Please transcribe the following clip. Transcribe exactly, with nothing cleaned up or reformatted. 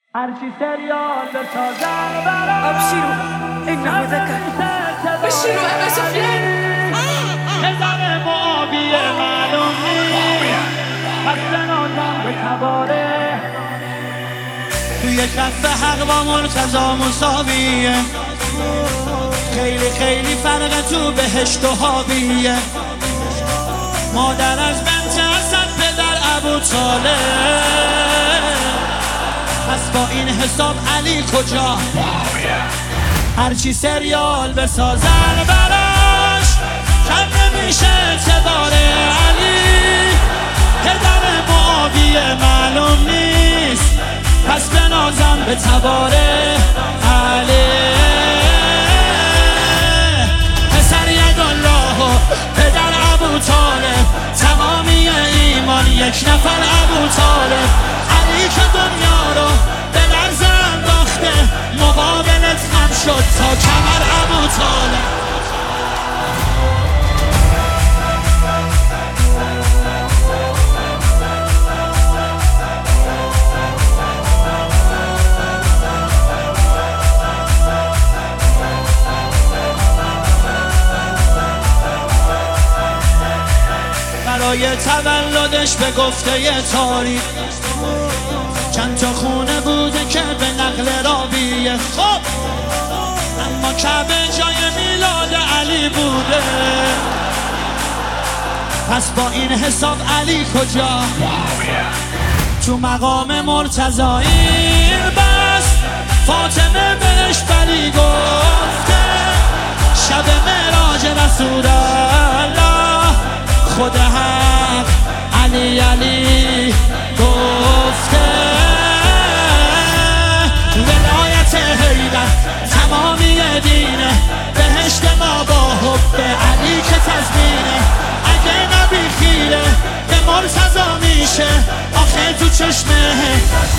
هرچی سریال بسازن برای ابشروا انه ذكر بشروا ابا سفيان هزار معاویه معلوم نیست پس بنازم به تباره توی کف حق با مرتضا مساویه خیلی خیلی فرق تو بهشت و حاویه مادر از بنت اسد پدر ابو طالب پس با این حساب علی کجا هرچی سریال بسازن براش کم نمیشه اعتبار علی پدر معاویه معلوم نیست پس بنازم به تبار علی پسر یدالله و پدر ابو طالب تمامی ایمان یک نفر ابو طالب علی که دنیا رو به لرز انداخته مقابلت هم شد تا کمر ابو طالب برای تولدش به گفته ی تاریخ چند تا خونه بوده که به نقل راویه خب اما کعبه جای میلاد علی بوده پس با این حساب علی کجا تو مقام مرتضایی بس فاطمه بهش بلی گفته شب معراج رسول الله خود حق علی علی گفته ولایت حیدر تمامی دینه بهشت ما با حب علی که تضمینه اگه نبی خیره به مرتضا میشه آخه تو چشمه